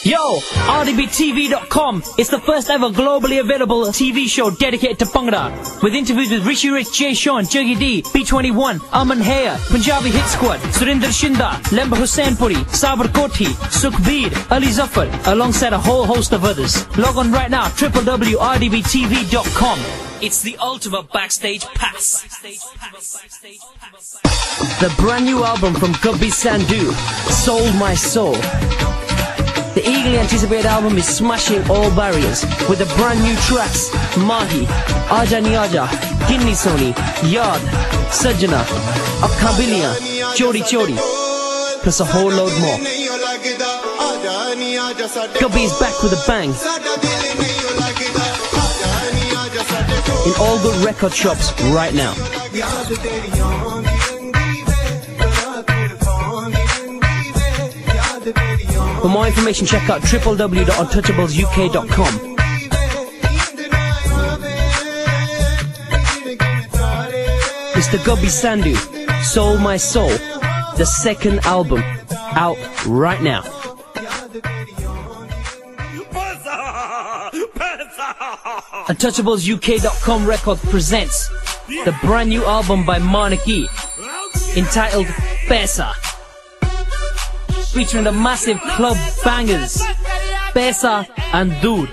Yo, RDBTV.com is the first ever globally available TV show dedicated to Bhangra, with interviews with Rishi Rich, Jay Sean, Juggy D, B21, Aman Haya, Punjabi Hit Squad, Surinder Shinda, Lemba Husseinpuri, Sabar Kothi, Sukhbir, Ali Zafar, alongside a whole host of others. Log on right now, www.rdbtv.com. It's the ultimate backstage pass. The brand new album from Gubby Sandhu, Sold My Soul. The eagerly anticipated album is smashing all barriers with the brand new tracks Mahi, Aja Ni Aja, Ginni Soni, Yaad, Sajjana, Akabiliyan, Chori Chori, plus a whole load more. Gubby is back with a bang. In all good record shops right now. For more information, check out www.untouchablesuk.com. Mr. Gubby Sandhu, Sold My Soul, the second album, out right now. Untouchablesuk.com Records presents the brand new album by Manaki, entitled Paisa, featuring the massive club bangers Paisa and Dood.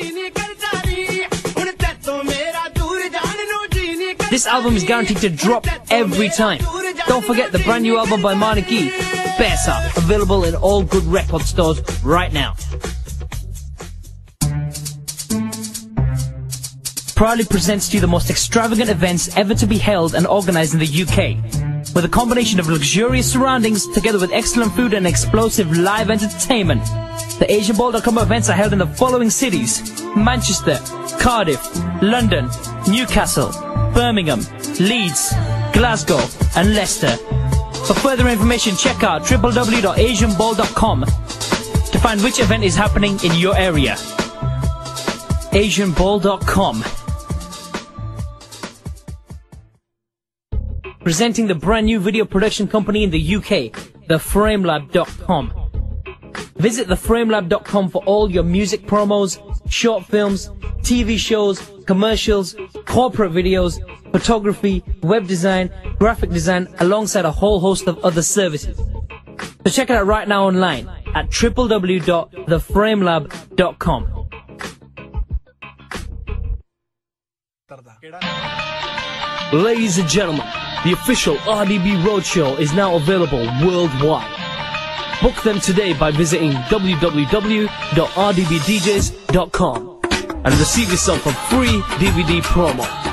This album is guaranteed to drop every time. Don't forget the brand new album by Manaki, Paisa, available in all good record stores right now. Proudly presents to you the most extravagant events ever to be held and organised in the UK. With a combination of luxurious surroundings together with excellent food and explosive live entertainment. The AsianBall.com events are held in the following cities: Manchester, Cardiff, London, Newcastle, Birmingham, Leeds, Glasgow and Leicester. For further information, check out www.asianball.com to find which event is happening in your area. AsianBall.com. Presenting the brand new video production company in the UK, TheFrameLab.com. Visit TheFrameLab.com for all your music promos, short films, TV shows, commercials, corporate videos, photography, web design, graphic design, alongside a whole host of other services. So check it out right now online at www.theframelab.com. Ladies and gentlemen, the official RDB Roadshow is now available worldwide. Book them today by visiting www.rdbdjs.com and receive yourself a free DVD promo.